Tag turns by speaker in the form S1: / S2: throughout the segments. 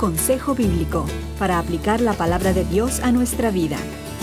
S1: consejo bíblico para aplicar la palabra de Dios a nuestra vida.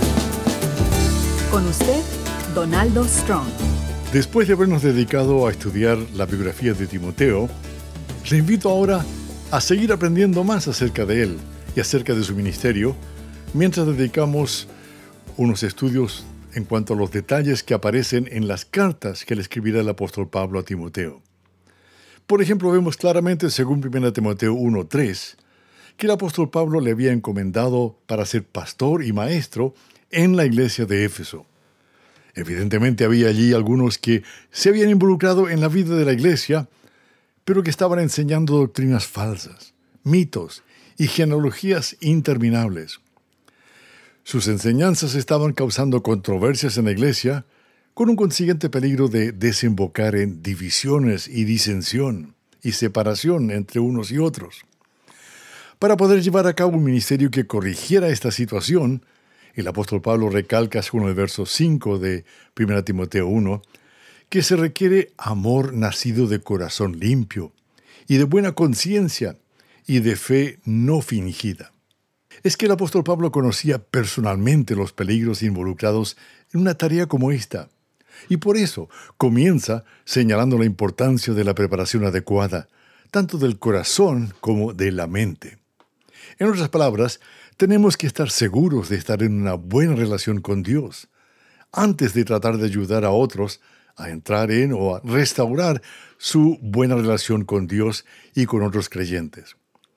S1: Con usted, Donaldo Strong.
S2: Después de habernos dedicado a estudiar la biografía de Timoteo, le invito ahora a seguir aprendiendo más acerca de él y acerca de su ministerio, mientras dedicamos unos estudios en cuanto a los detalles que aparecen en las cartas que le escribirá el apóstol Pablo a Timoteo. Por ejemplo, vemos claramente, según 1 Timoteo 1:3, que el apóstol Pablo le había encomendado para ser pastor y maestro en la iglesia de Éfeso. Evidentemente había allí algunos que se habían involucrado en la vida de la iglesia, pero que estaban enseñando doctrinas falsas, mitos y genealogías interminables. Sus enseñanzas estaban causando controversias en la iglesia, con un consiguiente peligro de desembocar en divisiones y disensión y separación entre unos y otros. Para poder llevar a cabo un ministerio que corrigiera esta situación, el apóstol Pablo recalca según el verso 5 de 1 Timoteo 1, que se requiere amor nacido de corazón limpio y de buena conciencia y de fe no fingida. Es que el apóstol Pablo conocía personalmente los peligros involucrados en una tarea como esta, y por eso comienza señalando la importancia de la preparación adecuada, tanto del corazón como de la mente. En otras palabras, tenemos que estar seguros de estar en una buena relación con Dios, antes de tratar de ayudar a otros a entrar en o a restaurar su buena relación con Dios y con otros creyentes.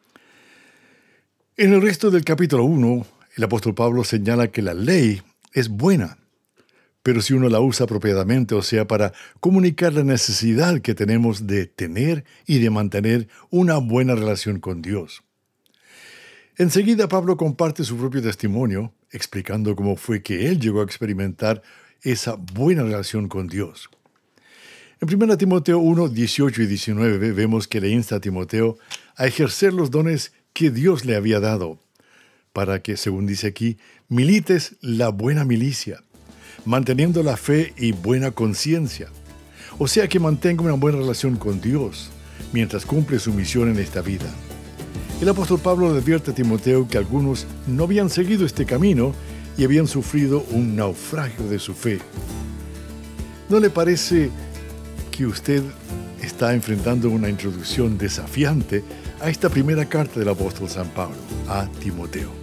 S2: En el resto del capítulo 1, el apóstol Pablo señala que la ley es buena, pero si uno la usa apropiadamente, o sea, para comunicar la necesidad que tenemos de tener y de mantener una buena relación con Dios. Enseguida Pablo comparte su propio testimonio, explicando cómo fue que él llegó a experimentar esa buena relación con Dios. En 1 Timoteo 1, 18 y 19 vemos que le insta a Timoteo a ejercer los dones que Dios le había dado, para que, según dice aquí, milites la buena milicia, manteniendo la fe y buena conciencia. O sea, que mantenga una buena relación con Dios, mientras cumple su misión en esta vida. El apóstol Pablo le advierte a Timoteo que algunos no habían seguido este camino y habían sufrido un naufragio de su fe. ¿No le parece que usted está enfrentando una introducción desafiante a esta primera carta del apóstol San Pablo a Timoteo?